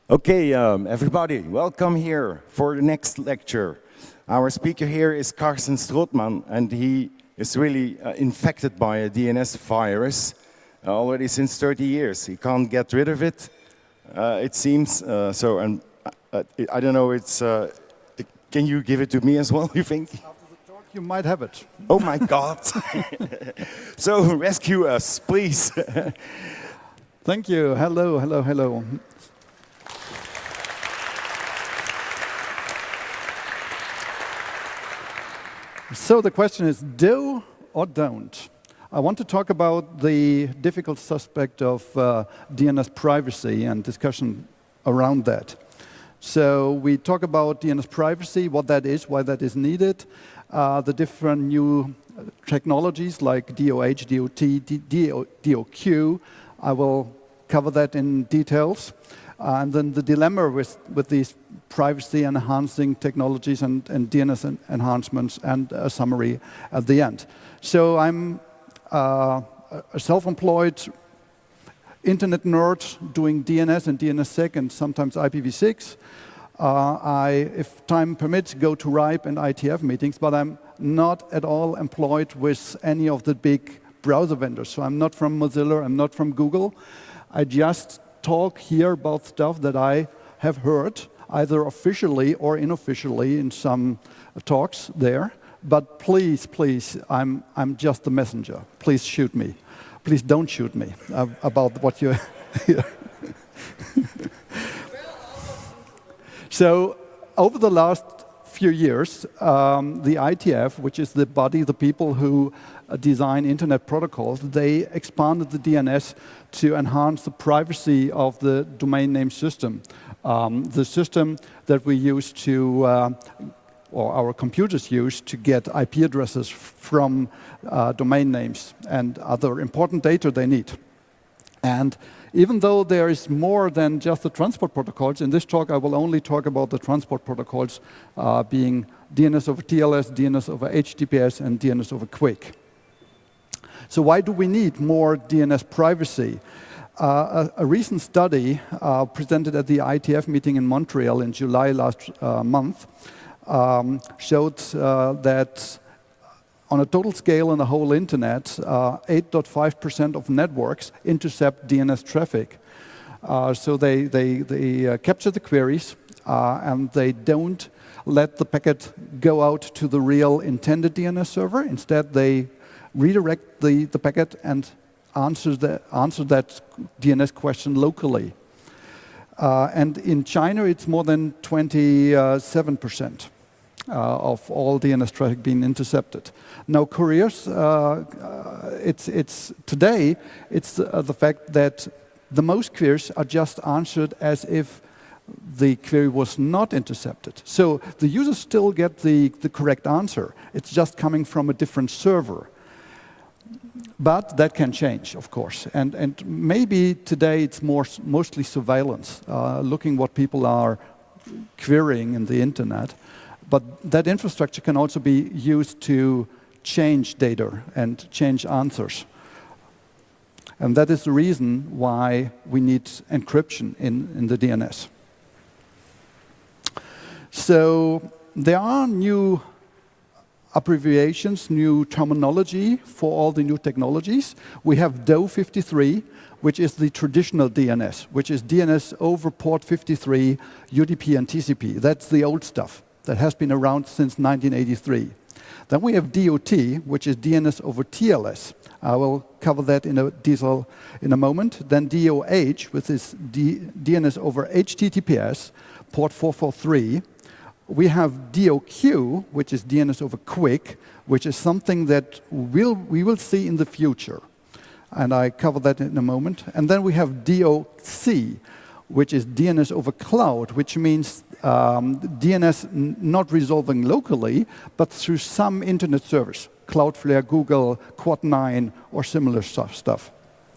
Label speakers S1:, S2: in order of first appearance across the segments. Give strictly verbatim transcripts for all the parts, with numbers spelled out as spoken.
S1: Okay, um, everybody, welcome here for the next lecture. Our speaker here is Carsten Strootman, and he is really uh, infected by a D N S virus uh, already since thirty years. He can't get rid of it, uh, it seems. Uh, so, and uh, I don't know, it's, uh, can you give it to me as well, you think?
S2: After the talk, you might have it.
S1: Oh my God. So, rescue us, please.
S2: Thank you. Hello, hello, hello. So the question is, do or don't? I want to talk about the difficult suspect of uh, D N S privacy and discussion around that. So we talk about D N S privacy, what that is, why that is needed, uh, the different new technologies like D O H, D O T, D O Q. I will cover that in details. Uh, and then the dilemma with, with these privacy-enhancing technologies and, and D N S en enhancements, and a summary at the end. So I'm uh, a self-employed internet nerd doing D N S and D N S sec and sometimes I P v six. Uh, I, if time permits, go to RIPE and I T F meetings, but I'm not at all employed with any of the big browser vendors. So I'm not from Mozilla, I'm not from Google. I just talk here about stuff that I have heard, either officially or unofficially in some talks there. But please, please, I'm, I'm just the messenger. Please shoot me. Please don't shoot me uh, about what you hear. So over the last few years, um, the I T F, which is the body, the people who uh, design internet protocols, they expanded the D N S to enhance the privacy of the domain name system. Um, the system that we use to, uh, or our computers use to get I P addresses from uh, domain names and other important data they need. And even though there is more than just the transport protocols, in this talk I will only talk about the transport protocols uh, being D N S over T L S, D N S over H T T P S, and D N S over QUIC. So why do we need more D N S privacy? Uh, a, a recent study uh, presented at the I T F meeting in Montreal in July last uh, month um, showed uh, that on a total scale in the whole internet, eight point five percent uh, of networks intercept D N S traffic. Uh, so they, they, they uh, capture the queries, uh, and they don't let the packet go out to the real intended D N S server. Instead, they redirect the, the packet and answer, the, answer that D N S question locally. Uh, and in China, it's more than twenty-seven percent. Uh, of all D N S traffic being intercepted. Now, couriers, uh, uh, it's, it's, today, it's uh, the fact that the most queries are just answered as if the query was not intercepted. So the users still get the, the correct answer. It's just coming from a different server. But that can change, of course. And, and maybe today it's more, mostly surveillance, uh, looking what people are querying in the internet. But that infrastructure can also be used to change data and change answers. And that is the reason why we need encryption in, in the D N S. So there are new abbreviations, new terminology for all the new technologies. We have D O fifty-three, which is the traditional D N S, which is D N S over port fifty-three, U D P and T C P. That's the old stuff that has been around since nineteen eighty-three. Then we have D O T, which is D N S over T L S. I will cover that in a detail in a moment. Then D O H, which is D N S over H T T P S, port four forty-three. We have D O Q, which is D N S over QUIC, which is something that we'll, we will see in the future. And I cover that in a moment. And then we have D O C, which is D N S over cloud, which means um, D N S n not resolving locally, but through some internet service, Cloudflare, Google, Quad nine, or similar stuff.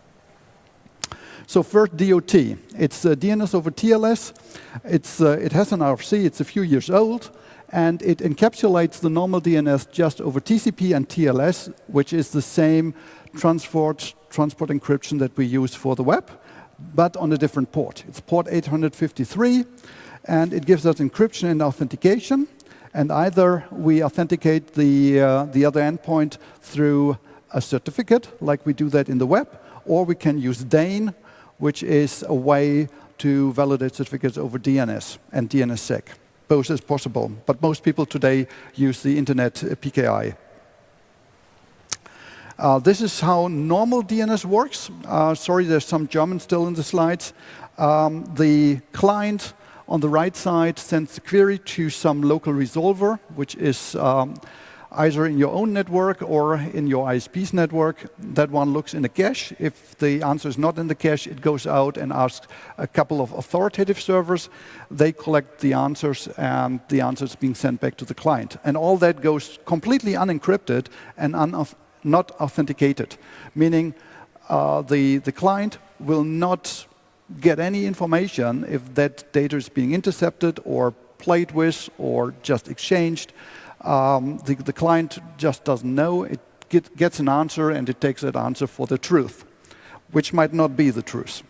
S2: So first, D O T. It's uh, D N S over T L S. It's, uh, it has an R F C. It's a few years old. And it encapsulates the normal D N S just over T C P and T L S, which is the same transport, transport encryption that we use for the web. but on a different port. It's port eight hundred fifty-three, and it gives us encryption and authentication. And either we authenticate the, uh, the other endpoint through a certificate, like we do that in the web, or we can use DANE, which is a way to validate certificates over D N S and D N S sec. Both is possible, but most people today use the Internet P K I. Uh, this is how normal D N S works. Uh, sorry, there's some German still in the slides. Um, the client on the right side sends the query to some local resolver, which is um, either in your own network or in your I S P's network. That one looks in the cache. If the answer is not in the cache, it goes out and asks a couple of authoritative servers. They collect the answers, and the answers being sent back to the client. And all that goes completely unencrypted and un not authenticated, meaning uh, the, the client will not get any information if that data is being intercepted or played with or just exchanged. Um, the, the client just doesn't know. It get, gets an answer, and it takes that answer for the truth, which might not be the truth.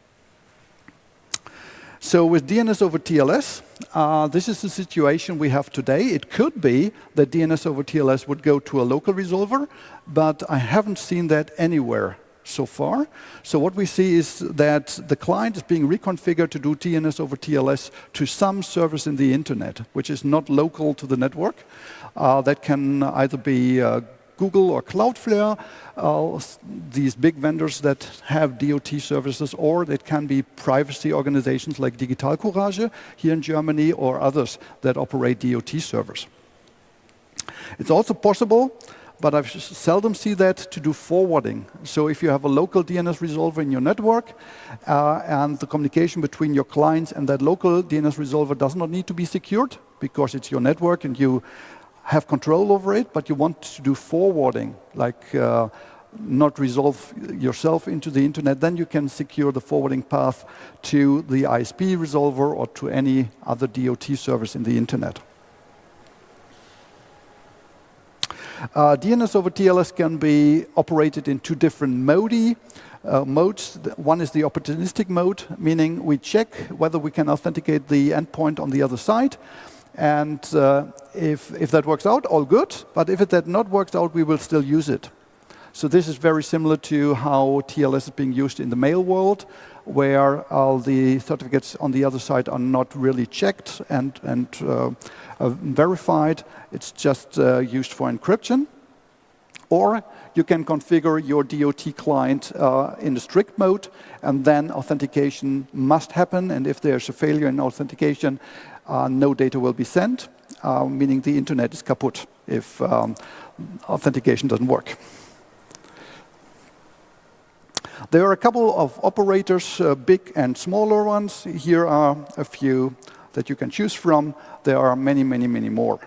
S2: So with D N S over T L S, uh, this is the situation we have today. It could be that D N S over T L S would go to a local resolver, but I haven't seen that anywhere so far. So what we see is that the client is being reconfigured to do D N S over T L S to some service in the internet, which is not local to the network. Uh, that can either be uh, Google or Cloudflare, uh, these big vendors that have D O T services, or it can be privacy organizations like Digital Courage here in Germany, or others that operate D O T servers. It's also possible, but I seldom see that, to do forwarding. So if you have a local D N S resolver in your network, uh, and the communication between your clients and that local D N S resolver does not need to be secured, because it's your network and you have control over it, but you want to do forwarding, like uh, not resolve yourself into the internet, then you can secure the forwarding path to the I S P resolver or to any other D O T service in the internet. Uh, D N S over T L S can be operated in two different modi. Uh, modes. One is the opportunistic mode, meaning we check whether we can authenticate the endpoint on the other side. And uh, if, if that works out, all good. But if it that not works out, we will still use it. So this is very similar to how T L S is being used in the mail world, where all the certificates on the other side are not really checked and, and uh, uh, verified. It's just uh, used for encryption. Or you can configure your D O T client uh, in the strict mode, and then authentication must happen. And if there's a failure in authentication, uh, no data will be sent, uh, meaning the internet is kaput if um, authentication doesn't work. There are a couple of operators, uh, big and smaller ones. Here are a few that you can choose from. There are many, many, many more.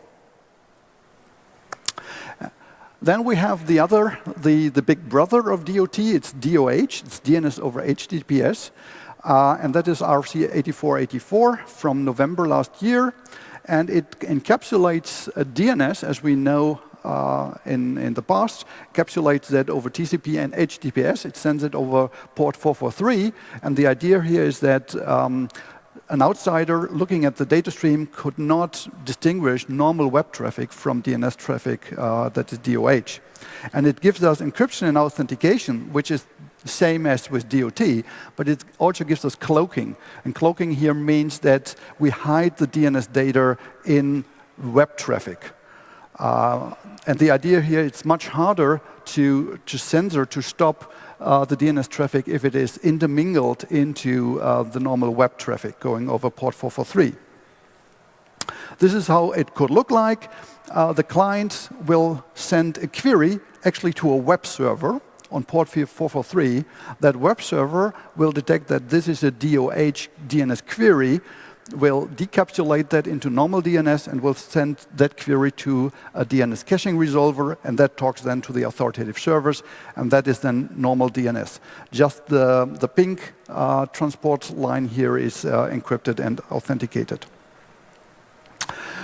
S2: Then we have the other, the, the big brother of D O T. It's D O H. It's D N S over H T T P S. Uh, and that is R C eighty-four eighty-four from November last year. And it encapsulates a D N S, as we know uh, in, in the past, encapsulates that over T C P and H T T P S. It sends it over port four forty-three. And the idea here is that um, an outsider looking at the data stream could not distinguish normal web traffic from D N S traffic uh, that is D O H. And it gives us encryption and authentication, which is the same as with D O T, but it also gives us cloaking. And cloaking here means that we hide the D N S data in web traffic. Uh, and the idea here, it's much harder to, to censor, to stop Uh, the D N S traffic if it is intermingled into uh, the normal web traffic going over port four forty-three. This is how it could look like. Uh, the client will send a query actually to a web server on port four forty-three. That web server will detect that this is a D O H D N S query, will decapsulate that into normal D N S, and will send that query to a D N S caching resolver, and that talks then to the authoritative servers, and that is then normal D N S. Just the, the pink uh, transport line here is uh, encrypted and authenticated.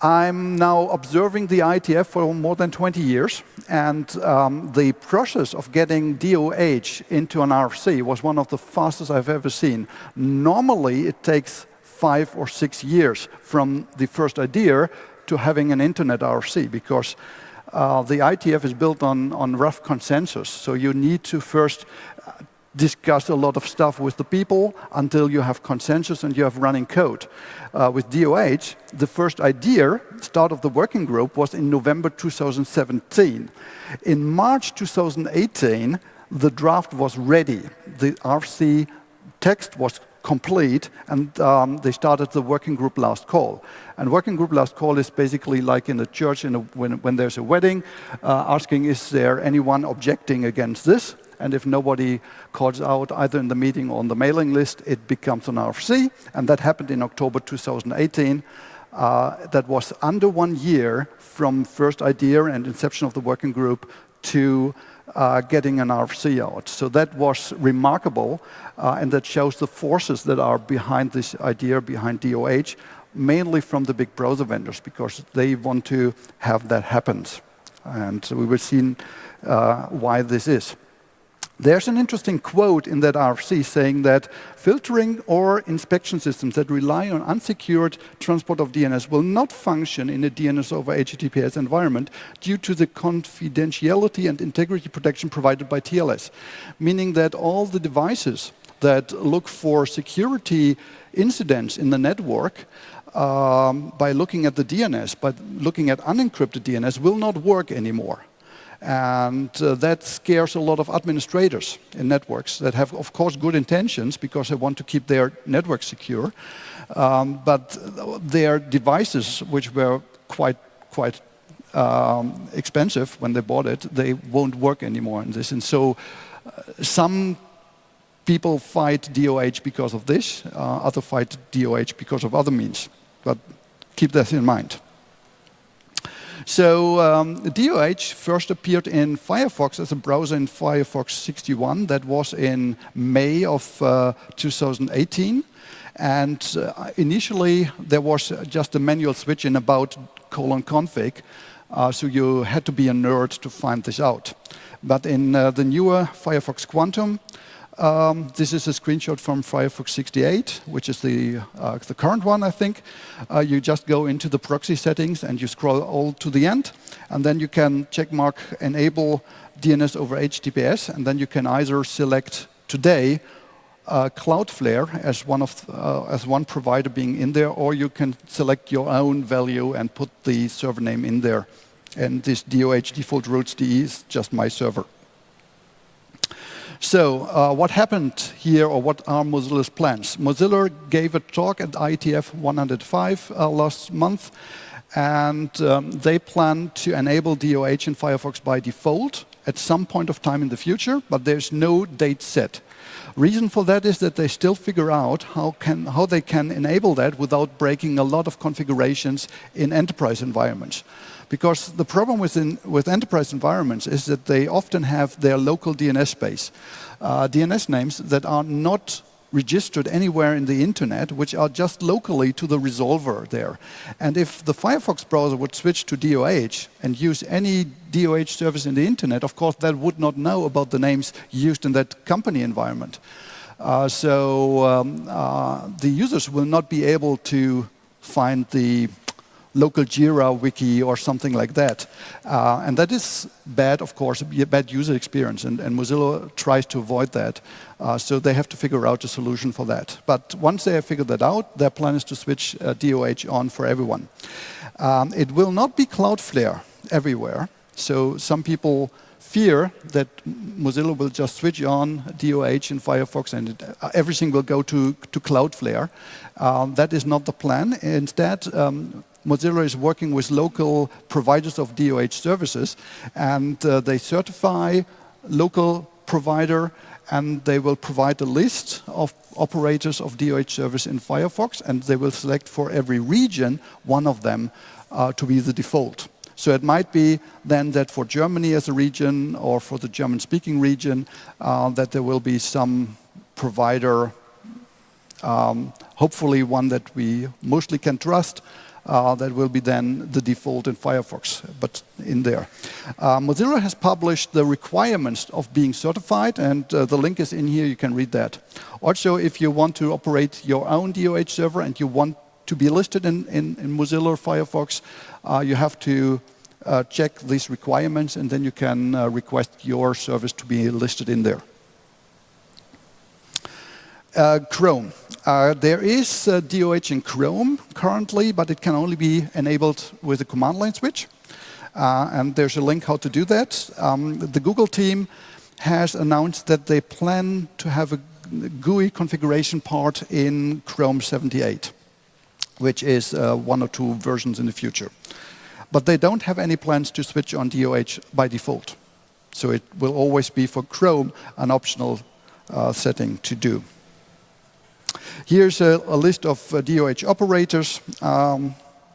S2: I'm now observing the I T F for more than twenty years, and um, the process of getting D O H into an R F C was one of the fastest I've ever seen. Normally, it takes five or six years from the first idea to having an internet R F C, because uh, the I T F is built on, on rough consensus. So you need to first discuss a lot of stuff with the people until you have consensus and you have running code. Uh, with D O H, the first idea, start of the working group, was in November two thousand seventeen. In March two thousand eighteen, the draft was ready. The R F C text was complete, and um, they started the working group last call. And working group last call is basically like in a church in a, when, when there's a wedding, uh, asking, is there anyone objecting against this? And if nobody calls out either in the meeting or on the mailing list, it becomes an R F C. And that happened in October two thousand eighteen. Uh, that was under one year from first idea and inception of the working group to uh, getting an R F C out. So that was remarkable, uh, and that shows the forces that are behind this idea, behind D O H, mainly from the big browser vendors, because they want to have that happen. And we will see uh, why this is. There's an interesting quote in that R F C saying that filtering or inspection systems that rely on unsecured transport of D N S will not function in a D N S over H T T P S environment due to the confidentiality and integrity protection provided by T L S, meaning that all the devices that look for security incidents in the network um, by looking at the D N S, by looking at unencrypted D N S, will not work anymore. And uh, that scares a lot of administrators in networks that have, of course, good intentions because they want to keep their network secure. Um, but their devices, which were quite, quite um, expensive when they bought it, they won't work anymore in this. And so uh, some people fight D O H because of this, uh, others fight D O H because of other means. But keep that in mind. So um, D O H first appeared in Firefox as a browser in Firefox sixty-one. That was in May of uh, two thousand eighteen. And uh, initially, there was just a manual switch in about colon config. Uh, so you had to be a nerd to find this out. But in uh, the newer Firefox Quantum, Um, this is a screenshot from Firefox sixty-eight, which is the, uh, the current one, I think. Uh, you just go into the proxy settings and you scroll all to the end. And then you can checkmark enable D N S over H T T P S. And then you can either select today uh, Cloudflare as one, of, uh, as one provider being in there, or you can select your own value and put the server name in there. And this D O H default routes D E is just my server. So uh, what happened here, or what are Mozilla's plans? Mozilla gave a talk at I T F one oh five uh, last month, and um, they plan to enable D O H in Firefox by default at some point of time in the future, but there's no date set. Reason for that is that they still figure out how, can, how they can enable that without breaking a lot of configurations in enterprise environments. Because the problem within, with enterprise environments is that they often have their local D N S space, uh, D N S names that are not registered anywhere in the internet, which are just locally to the resolver there. And if the Firefox browser would switch to D O H and use any D O H service in the internet, of course, that would not know about the names used in that company environment. Uh, so um, uh, the users will not be able to find the local Jira wiki or something like that. Uh, and that is bad, of course, a bad user experience. And, and Mozilla tries to avoid that. Uh, so they have to figure out a solution for that. But once they have figured that out, their plan is to switch uh, D O H on for everyone. Um, it will not be Cloudflare everywhere. So some people fear that Mozilla will just switch on D O H in Firefox and it, uh, everything will go to, to Cloudflare. Um, that is not the plan. Instead, um, Mozilla is working with local providers of D O H services, and uh, they certify local provider, and they will provide a list of operators of D O H service in Firefox, and they will select for every region one of them uh, to be the default. So it might be then that for Germany as a region, or for the German-speaking region, uh, that there will be some provider, um, hopefully one that we mostly can trust, Uh, that will be then the default in Firefox, but in there. Uh, Mozilla has published the requirements of being certified, and uh, the link is in here, you can read that. Also, if you want to operate your own D O H server and you want to be listed in, in, in Mozilla or Firefox, uh, you have to uh, check these requirements, and then you can uh, request your service to be listed in there. Uh, Chrome. Uh, there is uh, D O H in Chrome currently, but it can only be enabled with a command line switch. Uh, and there's a link how to do that. Um, the Google team has announced that they plan to have a G U I configuration part in Chrome seventy-eight, which is uh, one or two versions in the future. But they don't have any plans to switch on D O H by default. So it will always be for Chrome an optional uh, setting to do. Here's a, a list of uh, D O H operators. Um,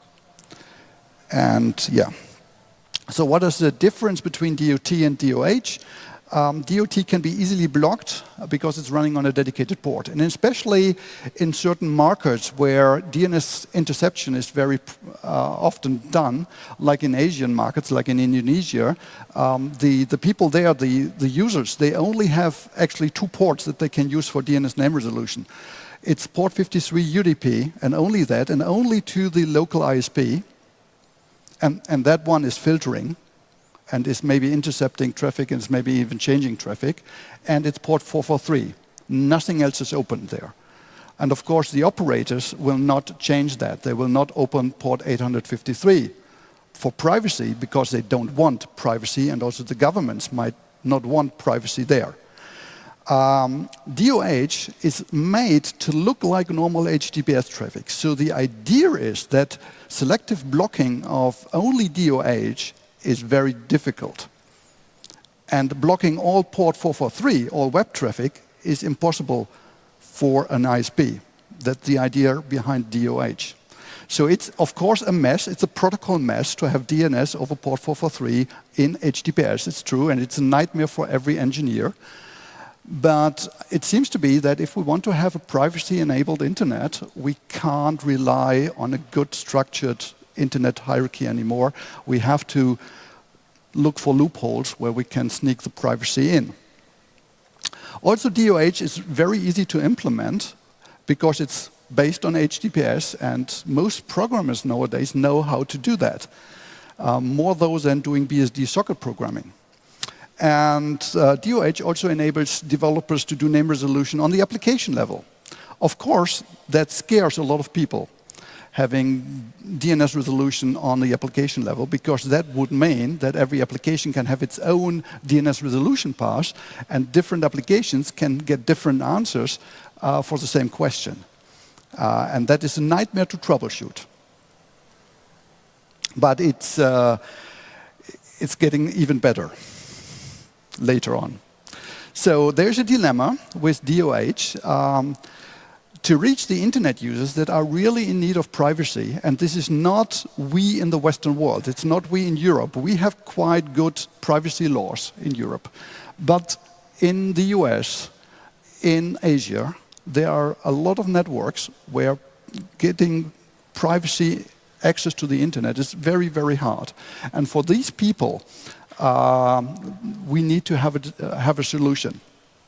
S2: and yeah. So what is the difference between D O T and D O H? Um, D O T can be easily blocked because it's running on a dedicated port. And especially in certain markets where D N S interception is very uh, often done, like in Asian markets, like in Indonesia, um, the, the people there, the, the users, they only have actually two ports that they can use for D N S name resolution. It's port fifty-three U D P, and only that, and only to the local I S P. And, and that one is filtering, and is maybe intercepting traffic, and is maybe even changing traffic. And it's port four forty-three. Nothing else is open there. And of course, the operators will not change that. They will not open port eight fifty-three for privacy, because they don't want privacy, and also the governments might not want privacy there. Um, D O H is made to look like normal H T T P S traffic. So the idea is that selective blocking of only D O H is very difficult. And blocking all port four forty-three, all web traffic, is impossible for an I S P. That's the idea behind D O H. So it's, of course, a mess. It's a protocol mess to have D N S over port four forty-three in H T T P S. It's true, and it's a nightmare for every engineer. But it seems to be that if we want to have a privacy-enabled internet, we can't rely on a good structured internet hierarchy anymore. We have to look for loopholes where we can sneak the privacy in. Also, D O H is very easy to implement because it's based on H T T P S, and most programmers nowadays know how to do that. Um, more though than doing B S D socket programming. And uh, D O H also enables developers to do name resolution on the application level. Of course, that scares a lot of people, having D N S resolution on the application level, because that would mean that every application can have its own D N S resolution path, and different applications can get different answers uh, for the same question. Uh, and that is a nightmare to troubleshoot. But it's, uh, it's getting even better later on. So there's a dilemma with D O H. Um, to reach the internet users that are really in need of privacy, and this is not we in the Western world, it's not we in Europe. We have quite good privacy laws in Europe. But in the U S, in Asia, there are a lot of networks where getting privacy access to the internet is very, very hard. And for these people, um, we need to have a, uh, have a solution.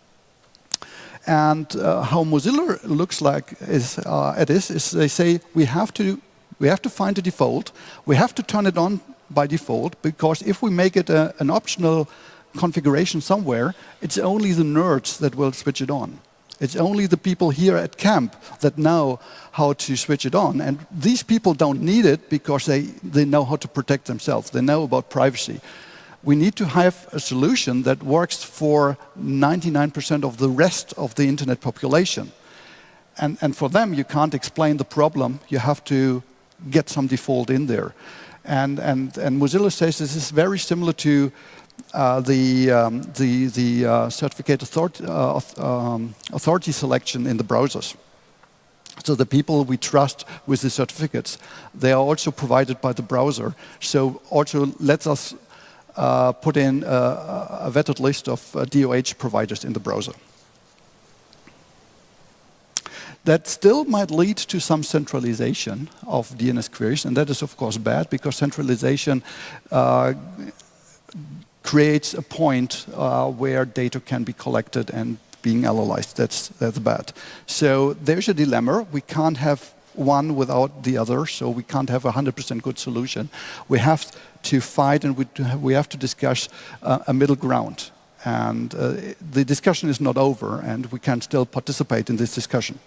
S2: And uh, how Mozilla looks like is, uh, it is, is they say we have to we have to find a default. We have to turn it on by default, because if we make it a, an optional configuration somewhere, it's only the nerds that will switch it on. It's only the people here at camp that know how to switch it on. And these people don't need it because they, they know how to protect themselves. They know about privacy. We need to have a solution that works for ninety-nine percent of the rest of the internet population. And, and for them, you can't explain the problem. You have to get some default in there. And, and, and Mozilla says this is very similar to uh, the, um, the, the uh, certificate authority, uh, um, authority selection in the browsers. So the people we trust with the certificates, they are also provided by the browser. So also lets us Uh, put in uh, a vetted list of uh, D O H providers in the browser. that still might lead to some centralization of D N S queries, and that is of course bad, because centralization uh, creates a point uh, where data can be collected and being analyzed. That's, that's bad. So there's a dilemma. We can't have one without the other, so we can't have a one hundred percent good solution. We have to fight, and we, we have to discuss uh, a middle ground. And uh, the discussion is not over, and we can still participate in this discussion.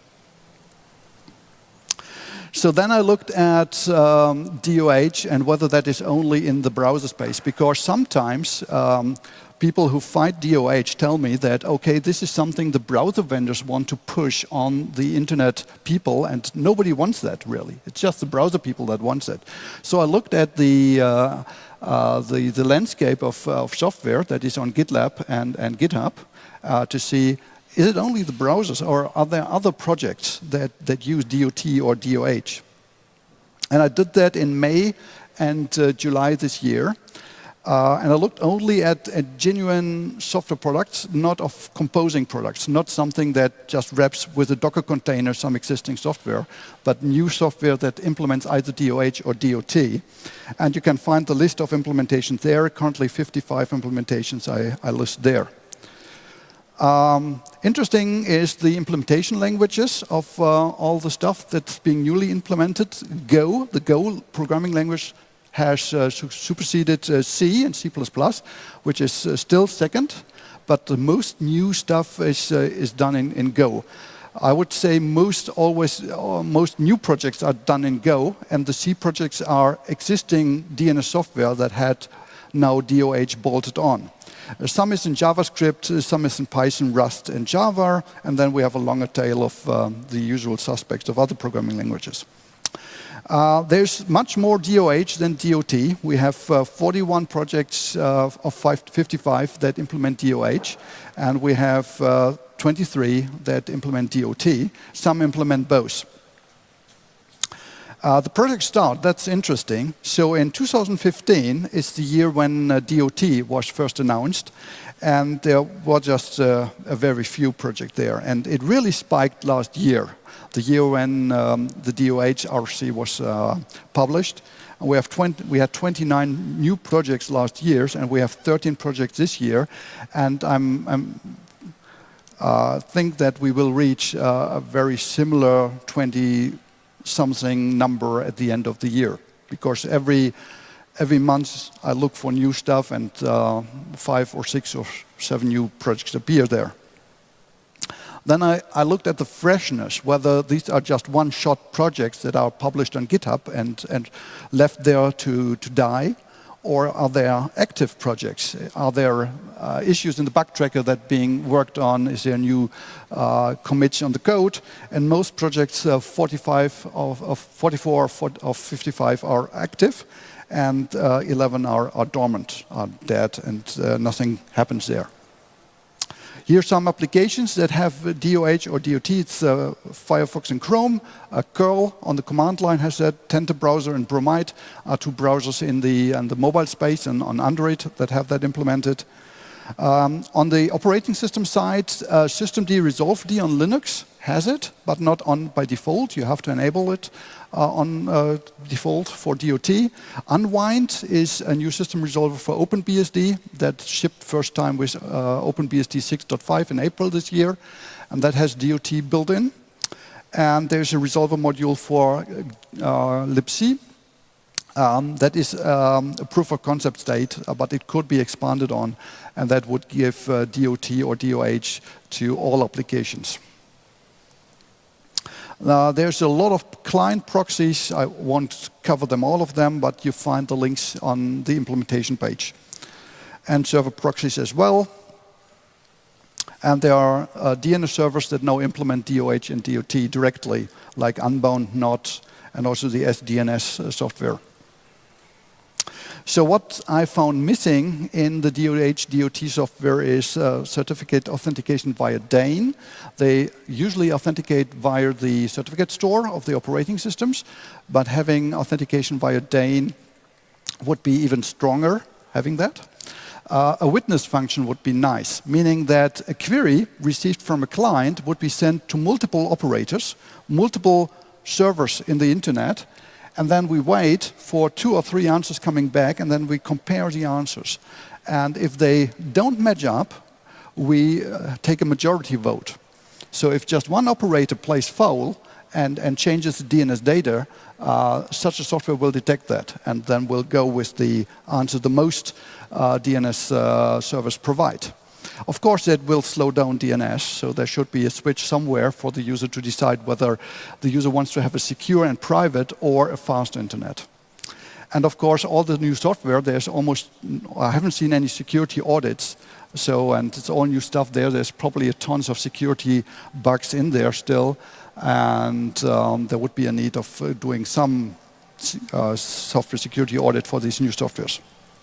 S2: So then I looked at um, D O H and whether that is only in the browser space, because sometimes um, people who fight D O H tell me that, okay, this is something the browser vendors want to push on the internet people, and nobody wants that, really. It's just the browser people that wants it. So I looked at the, uh, uh, the, the landscape of, uh, of software that is on GitLab and, and GitHub uh, to see, is it only the browsers, or are there other projects that, that use D O T or D O H? And I did that in May and uh, July this year. Uh, and I looked only at, at genuine software products, not of composing products, not something that just wraps with a Docker container some existing software, but new software that implements either D O H or D O T. And you can find the list of implementations there. Currently fifty-five implementations I, I list there. Um, interesting is the implementation languages of uh, all the stuff that's being newly implemented. Go, the Go programming language, has uh, su superseded uh, C and C plus plus, which is uh, still second, but the most new stuff is, uh, is done in, in Go. I would say most, always, uh, most new projects are done in Go, and the C projects are existing D N S software that had now D O H bolted on. Uh, some is in JavaScript, uh, some is in Python, Rust, and Java, and then we have a longer tail of um, the usual suspects of other programming languages. Uh, there's much more D O H than D O T. We have uh, forty-one projects uh, of fifty-five that implement D O H, and we have uh, twenty-three that implement D O T. Some implement both. Uh, the project start, that's interesting. So in two thousand fifteen is the year when uh, D O T was first announced, and there were just uh, a very few projects there. And it really spiked last year, the year when um, the D O H R C was uh, published. And we, have twenty, we had twenty-nine new projects last year, and we have thirteen projects this year. And I'm, I'm uh, think that we will reach uh, a very similar twenty something number at the end of the year, because every every month I look for new stuff, and uh, five or six or seven new projects appear there. Then I, I looked at the freshness, whether these are just one-shot projects that are published on GitHub and, and left there to, to die, or are there active projects? Are there uh, issues in the bug tracker that being worked on? Is there new uh, commits on the code? And most projects, uh, forty-five of, of forty-four of fifty-five are active, and uh, eleven are, are dormant, are dead, and uh, nothing happens there. Here's some applications that have D O H or D O T. It's uh, Firefox and Chrome. Uh, curl on the command line has that. Tenta browser and Bromide are two browsers in the, in the mobile space and on Android that have that implemented. Um, on the operating system side, uh, systemd resolved on Linux has it, but not on by default. You have to enable it uh, on uh, default for D O T. Unwind is a new system resolver for OpenBSD that shipped first time with uh, OpenBSD six point five in April this year, and that has D O T built in. And there's a resolver module for uh, libc. Um, that is um, a proof of concept state, uh, but it could be expanded on, and that would give uh, D O T or D O H to all applications. Uh, there's a lot of client proxies. I won't cover them, all of them, but you find the links on the implementation page. And server proxies as well. And there are uh, D N S servers that now implement D O H and D O T directly, like Unbound, N O T, and also the S D N S uh, software. So what I found missing in the D O H D O T software is uh, certificate authentication via Dane. They usually authenticate via the certificate store of the operating systems, but having authentication via Dane would be even stronger, having that. Uh, a witness function would be nice, meaning that a query received from a client would be sent to multiple operators, multiple servers in the internet, and then we wait for two or three answers coming back, and then we compare the answers. And if they don't match up, we uh, take a majority vote. So if just one operator plays foul and, and changes the D N S data, uh, such a software will detect that, and then will go with the answer the most uh, D N S uh, servers provide. Of course, that will slow down D N S, so there should be a switch somewhere for the user to decide whether the user wants to have a secure and private or a fast internet. And of course, all the new software, there's almost, I haven't seen any security audits, so, and it's all new stuff there. There's probably a tons of security bugs in there still, and um, there would be a need of uh, doing some uh, software security audit for these new softwares.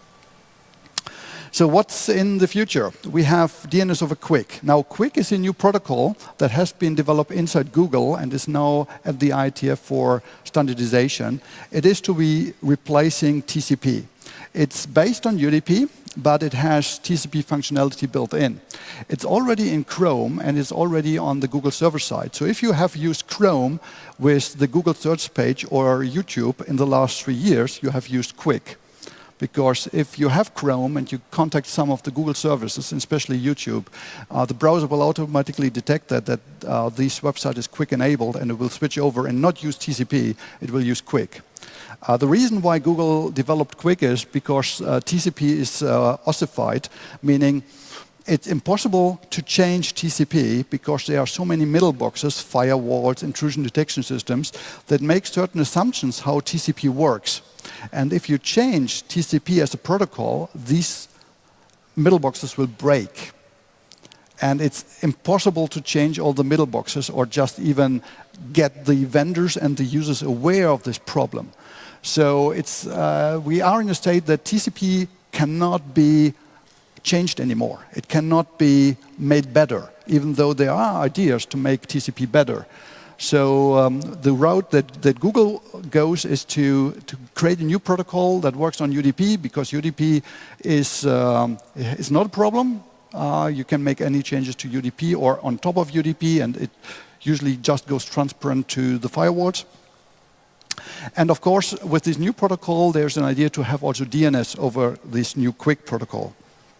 S2: So what's in the future? We have D N S over QUIC. Now, QUIC is a new protocol that has been developed inside Google and is now at the I T F for standardization. It is to be replacing T C P. It's based on U D P, but it has T C P functionality built in. It's already in Chrome, and it's already on the Google server side. So if you have used Chrome with the Google search page or YouTube in the last three years, you have used QUIC. Because if you have Chrome and you contact some of the Google services, especially YouTube, uh, the browser will automatically detect that, that uh, this website is QUIC enabled, and it will switch over and not use T C P, it will use QUIC. Uh, the reason why Google developed QUIC is because uh, T C P is uh, ossified, meaning it's impossible to change T C P because there are so many middle boxes, firewalls, intrusion detection systems, that make certain assumptions how T C P works. And if you change T C P as a protocol, these middle boxes will break. And it's impossible to change all the middle boxes or just even get the vendors and the users aware of this problem. So it's, uh, we are in a state that T C P cannot be changed anymore. It cannot be made better, even though there are ideas to make T C P better. So um, the route that, that Google goes is to, to create a new protocol that works on U D P, because U D P is, um, is not a problem. Uh, you can make any changes to U D P or on top of U D P, and it usually just goes transparent to the firewalls. And of course, with this new protocol, there's an idea to have also D N S over this new QUIC protocol.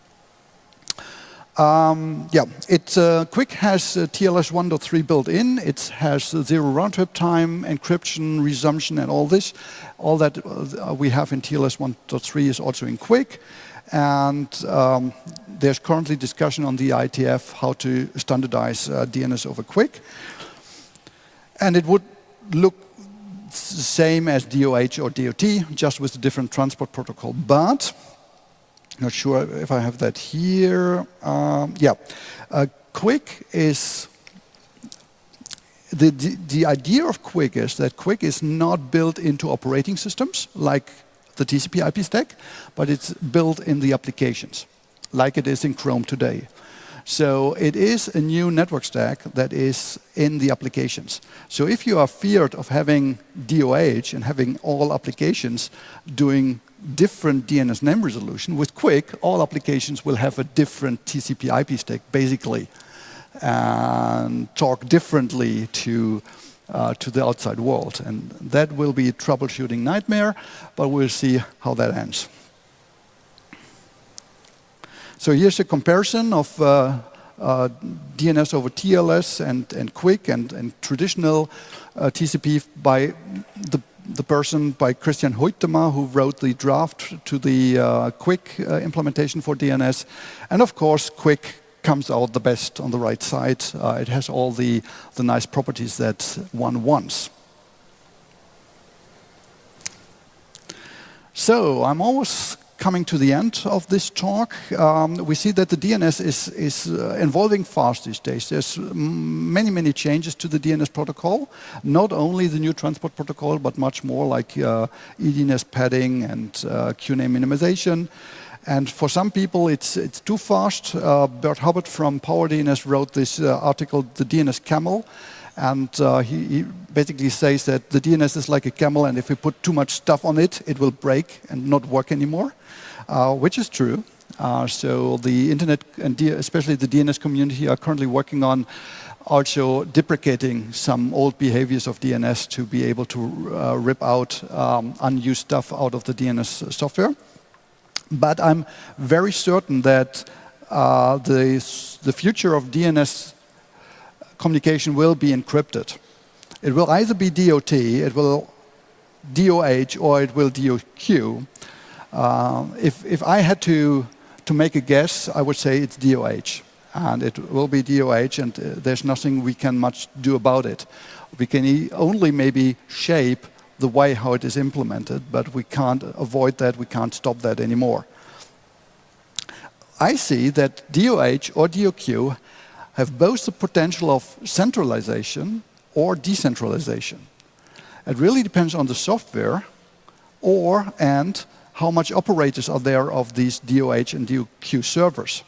S2: Um, yeah, it, uh, QUIC has uh, T L S one point three built in. It has uh, zero round-trip time, encryption, resumption, and all this. All that uh, we have in T L S one point three is also in QUIC. And um, there's currently discussion on the I T F how to standardize uh, D N S over QUIC. And it would look the same as D O H or D O T, just with a different transport protocol. But not sure if I have that here. Um, yeah, uh, QUIC is, the, the, the idea of QUIC is that QUIC is not built into operating systems like the T C P I P stack, but it's built in the applications, like it is in Chrome today. So it is a new network stack that is in the applications. So if you are feared of having D O H and having all applications doing different D N S name resolution, with QUIC, all applications will have a different T C P I P stack, basically, and talk differently to, uh, to the outside world. And that will be a troubleshooting nightmare, but we'll see how that ends. So here's a comparison of uh, uh, D N S over T L S and, and QUIC and, and traditional uh, T C P by the, the person, by Christian Huytema, who wrote the draft to the uh, QUIC uh, implementation for D N S. And of course, QUIC comes out the best on the right side. Uh, it has all the, the nice properties that one wants. So I'm almost coming to the end of this talk. Um, we see that the D N S is, is uh, evolving fast these days. There's many, many changes to the D N S protocol. Not only the new transport protocol, but much more like uh, E D N S padding and uh, Q name minimization. And for some people, it's, it's too fast. Uh, Bert Hubbard from PowerDNS wrote this uh, article, The D N S Camel. And uh, he, he basically says that the D N S is like a camel, and if we put too much stuff on it, it will break and not work anymore, uh, which is true. Uh, so the internet, and D especially the D N S community, are currently working on also deprecating some old behaviors of D N S to be able to uh, rip out um, unused stuff out of the D N S software. But I'm very certain that uh, the, the future of D N S communication will be encrypted. It will either be D O T, it will D O H, or it will D O Q. Uh, if, if I had to, to make a guess, I would say it's D O H. And it will be D O H, and uh, there's nothing we can much do about it. We can e only maybe shape the way how it is implemented, but we can't avoid that, we can't stop that anymore. I see that D O H or D O Q have both the potential of centralization or decentralization. It really depends on the software or and how much operators are there of these D O H and D O Q servers.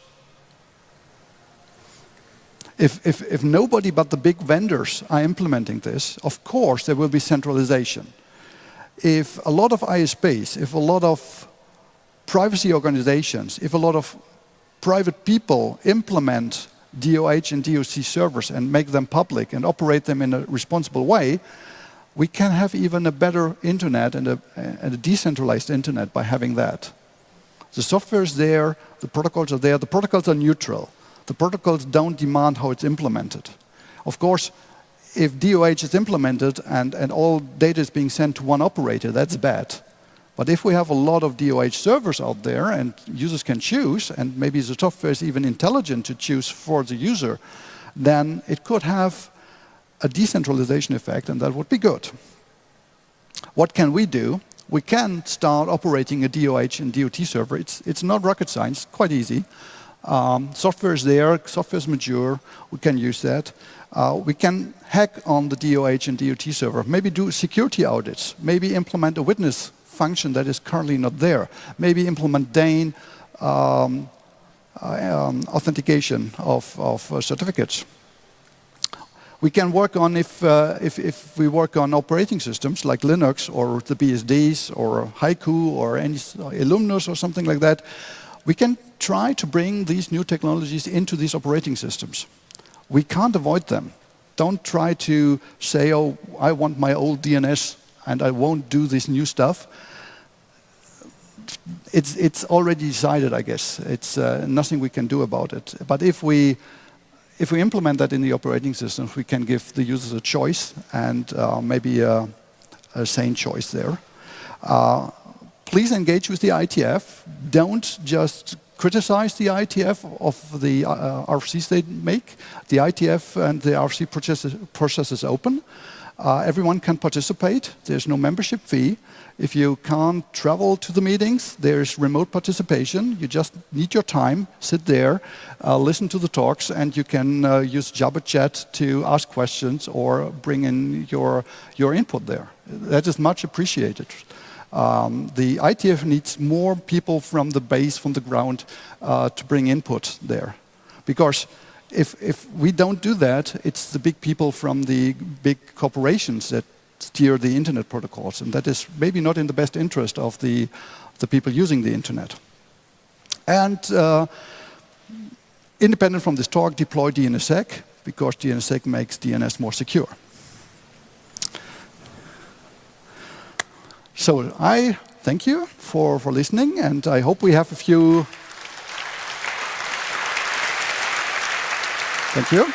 S2: If, if, if nobody but the big vendors are implementing this, of course there will be centralization. If a lot of I S Ps, if a lot of privacy organizations, if a lot of private people implement D O H and D O C servers and make them public and operate them in a responsible way, we can have even a better internet and a, and a decentralized internet by having that. The software is there, the protocols are there, the protocols are neutral. The protocols don't demand how it's implemented. Of course, if D O H is implemented and, and all data is being sent to one operator, that's bad. But if we have a lot of D O H servers out there and users can choose, and maybe the software is even intelligent to choose for the user, then it could have a decentralization effect, and that would be good. What can we do? We can start operating a D O H and D O T server. It's, it's not rocket science, quite easy. Um, software is there, software is mature, we can use that. Uh, we can hack on the D O H and D O T server, maybe do security audits, maybe implement a witness function that is currently not there, maybe implement D A N um, uh, um, authentication of, of uh, certificates. We can work on, if, uh, if, if we work on operating systems like Linux or the B S Ds or Haiku or any, uh, Illumnus or something like that, we can try to bring these new technologies into these operating systems. We can't avoid them. Don't try to say, oh, I want my old D N S and I won't do this new stuff. It's, it's already decided, I guess. It's uh, nothing we can do about it. But if we, if we implement that in the operating systems, we can give the users a choice and uh, maybe a, a sane choice there. Uh, Please engage with the I T F. Don't just criticize the I T F of the uh, R F Cs they make. The I T F and the R F C process, process is open. Uh, everyone can participate. There's no membership fee. If you can't travel to the meetings, there's remote participation. You just need your time, sit there, uh, listen to the talks, and you can uh, use Jabber Chat to ask questions or bring in your, your input there. That is much appreciated. Um, the I T F needs more people from the base, from the ground, uh, to bring input there. Because if, if we don't do that, it's the big people from the big corporations that steer the internet protocols. And that is maybe not in the best interest of the, the people using the internet. And uh, independent from this talk, deploy DNSSEC, because DNSSEC makes D N S more secure. So I thank you for, for listening, and I hope we have a few... Thank you.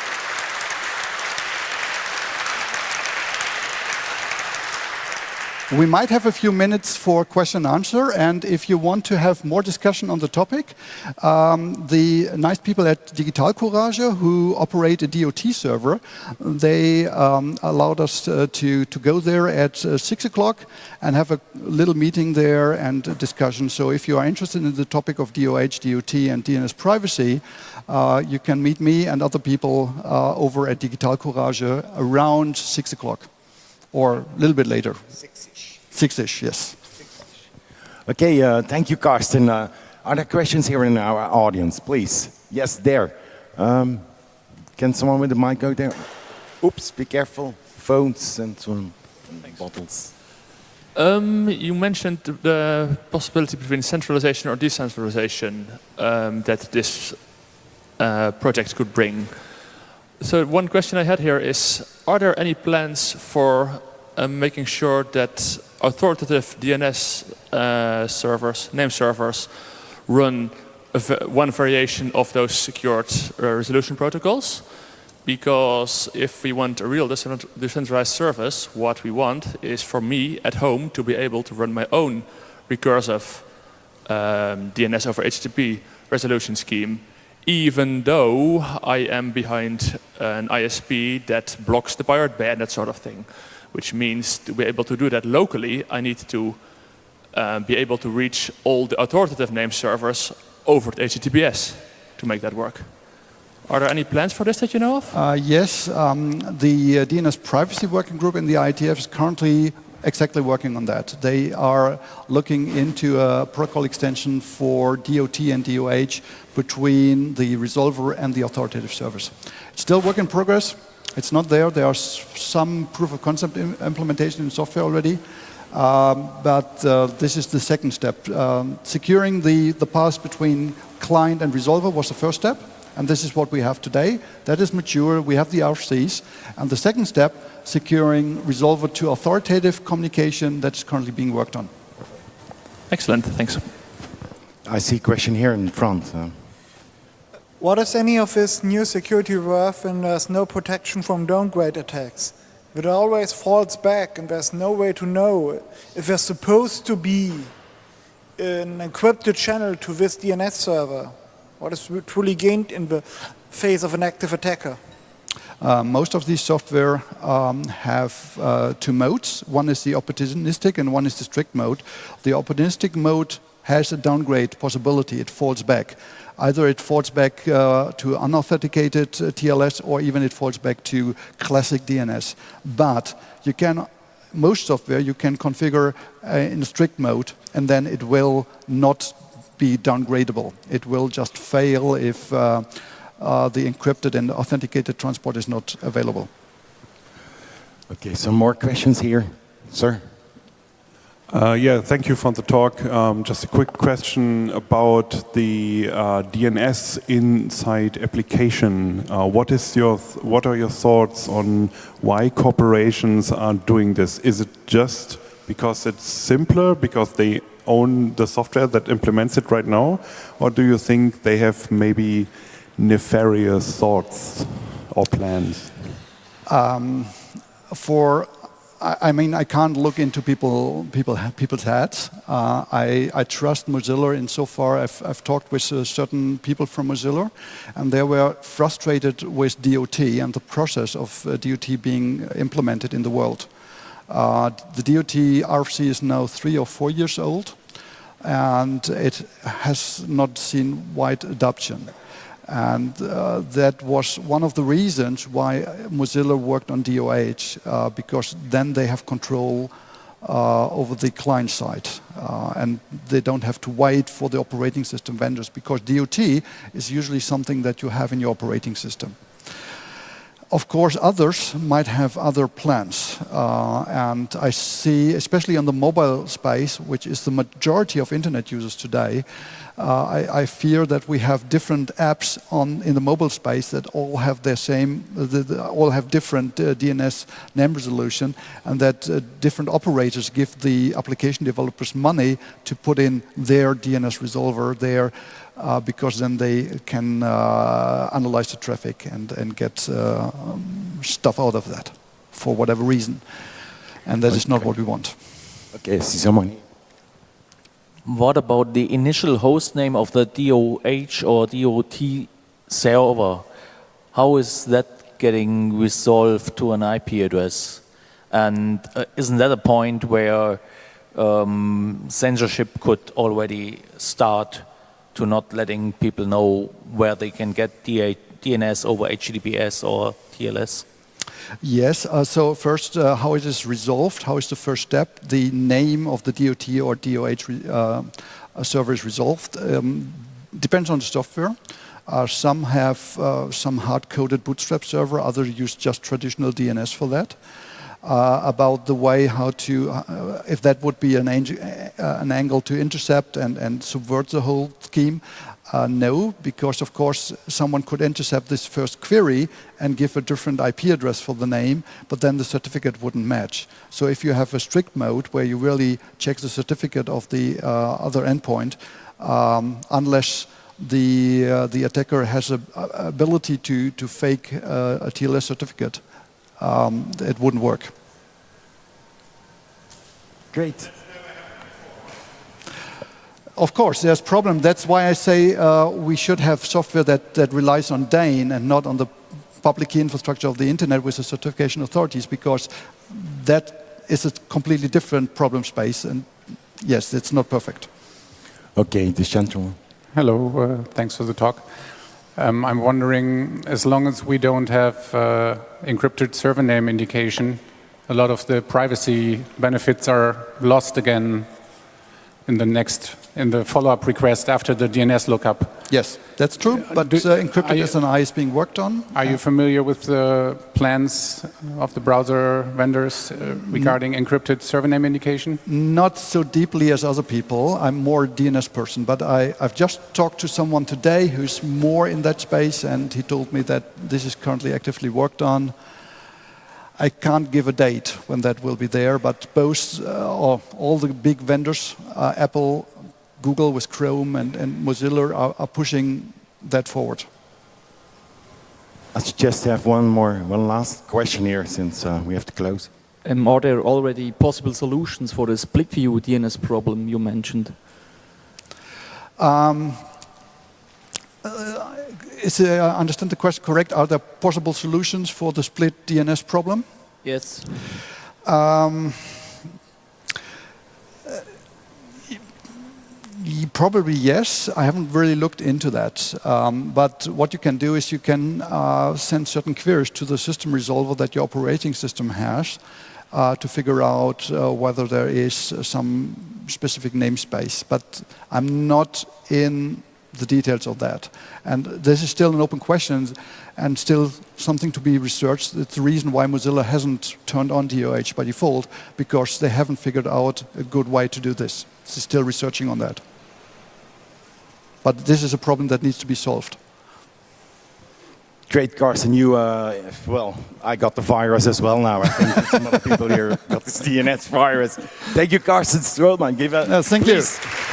S2: We might have a few minutes for question and answer, and if you want to have more discussion on the topic, um, the nice people at Digital Courage, who operate a D O T server, they um, allowed us uh, to, to go there at uh, six o'clock and have a little meeting there and a discussion. So if you are interested in the topic of D O H, D O T, and D N S privacy, uh, you can meet me and other people uh, over at Digital Courage around six o'clock. Or a little bit later. Six-ish. Six-ish, yes. Six-ish.
S1: Okay, uh, thank you, Carsten. Uh, are there questions here in our audience, please? Yes, there. Um, can someone with the mic go there? Oops, be careful. Phones and so on. Bottles.
S3: Um, you mentioned the possibility between centralization or decentralization um, that this uh, project could bring. So one question I had here is, are there any plans for um, making sure that authoritative D N S uh, servers, name servers, run a v one variation of those secured uh, resolution protocols? Because if we want a real decentralized service, what we want is for me at home to be able to run my own recursive um, D N S over H T T P resolution scheme, even though I am behind an I S P that blocks the pirate bay and that sort of thing. Which means to be able to do that locally, I need to uh, be able to reach all the authoritative name servers over H T T P S to make that work. Are there any plans for this that you know of?
S2: Uh, yes, um, the uh, D N S privacy working group in the I E T F is currently exactly working on that. They are looking into a protocol extension for D O T and D O H between the resolver and the authoritative servers. It's still work in progress. It's not there. There are some proof of concept im implementation in software already. Um, but uh, this is the second step. Um, securing the, the path between client and resolver was the first step. And this is what we have today. That is mature. We have the R F Cs. And the second step, securing resolver to authoritative communication, that is currently being worked on.
S3: Excellent. Thanks.
S1: I see a question here in front. Uh.
S4: What is any of this new security worth when there's no protection from downgrade attacks? If it always falls back and there's no way to know if there's supposed to be an encrypted channel to this D N S server, what is truly gained in the face of an active attacker?
S2: Uh, most of these software um, have uh, two modes. One is the opportunistic and one is the strict mode. The opportunistic mode has a downgrade possibility. It falls back. Either it falls back uh, to unauthenticated uh, T L S or even it falls back to classic D N S. But you can, most software you can configure uh, in strict mode and then it will not be downgradable. It will just fail if uh, uh, the encrypted and authenticated transport is not available.
S1: Okay, some more questions here, sir.
S5: Uh, yeah, thank you for the talk. Um, just a quick question about the uh, D N S inside application. Uh, what is your th what are your thoughts on why corporations are doing this? Is it just because it's simpler, because they own the software that implements it right now, or do you think they have maybe nefarious thoughts or plans?
S2: Um, for I mean, I can't look into people, people, people's heads. Uh, I, I trust Mozilla insofar I've, I've talked with uh, certain people from Mozilla, and they were frustrated with D O T and the process of uh, D O T being implemented in the world. Uh, the D O T R F C is now three or four years old, and it has not seen wide adoption. And uh, that was one of the reasons why Mozilla worked on D O H, uh, because then they have control uh, over the client side. Uh, and they don't have to wait for the operating system vendors, because D O T is usually something that you have in your operating system. Of course, others might have other plans. Uh, and I see, especially on the mobile space, which is the majority of internet users today, uh, I, I fear that we have different apps on in the mobile space that all have their same, the, the, all have different uh, D N S name resolution, and that uh, different operators give the application developers money to put in their D N S resolver, their Uh, because then they can uh, analyze the traffic and, and get uh, stuff out of that for whatever reason. And that okay. is not what we want.
S1: Okay, see someone.
S6: What about the initial host name of the D O H or D O T server? How is that getting resolved to an I P address? And uh, isn't that a point where um, censorship could already start to not letting people know where they can get D N S over H T T P S or T L S?
S2: Yes, uh, so first, uh, how it is resolved, how is the first step? The name of the D O T or D O H uh, server is resolved. Um, depends on the software. Uh, some have uh, some hard-coded bootstrap server, others use just traditional D N S for that. uh, about the way how to, uh, if that would be an, ang uh, an angle to intercept and, and subvert the whole scheme. Uh, no, because of course someone could intercept this first query and give a different I P address for the name, but then the certificate wouldn't match. So if you have a strict mode where you really check the certificate of the uh, other endpoint, um, unless the uh, the attacker has a, a ability to to fake uh, a T L S certificate, um, it wouldn't work.
S1: Great.
S2: Of course, there's problem. That's why I say uh, we should have software that, that relies on DANE and not on the public key infrastructure of the internet with the certification authorities, because that is a completely different problem space. And yes, it's not perfect.
S1: Okay, this gentleman.
S7: Hello, uh, thanks for the talk. Um, I'm wondering, as long as we don't have uh, encrypted server name indication, a lot of the privacy benefits are lost again in the next, in the follow-up request after the D N S lookup.
S2: Yes, that's true, but
S7: Do,
S2: uh, encrypted
S7: you,
S2: S N I is being worked on.
S7: Are you familiar with the plans of the browser vendors uh, regarding mm. encrypted server name indication?
S2: Not so deeply as other people. I'm more a D N S person, but I, I've just talked to someone today who's more in that space, and he told me that this is currently actively worked on. I can't give a date when that will be there, but both, uh, or all the big vendors, uh, Apple, Google with Chrome, and, and Mozilla are, are pushing that forward.
S1: I just have one more, one last question here, since uh, we have to close.
S8: Um, are there already possible solutions for the split view D N S problem you mentioned?
S2: Um, uh, Is, uh, I understand the question correct? Are there possible solutions for the split D N S problem?
S8: Yes.
S2: Um, uh, probably yes. I haven't really looked into that. Um, but what you can do is you can uh, send certain queries to the system resolver that your operating system has uh, to figure out uh, whether there is some specific namespace. But I'm not in the details of that. And this is still an open question and still something to be researched. It's the reason why Mozilla hasn't turned on D O H by default, because they haven't figured out a good way to do this. They're still researching on that. But this is a problem that needs to be solved.
S1: Great, Carsten. You, uh, well, I got the virus as well now. I think some other people here got this D N S virus. Thank you, Carsten Strootman. Give a
S2: Uh, thank
S1: please.
S2: you.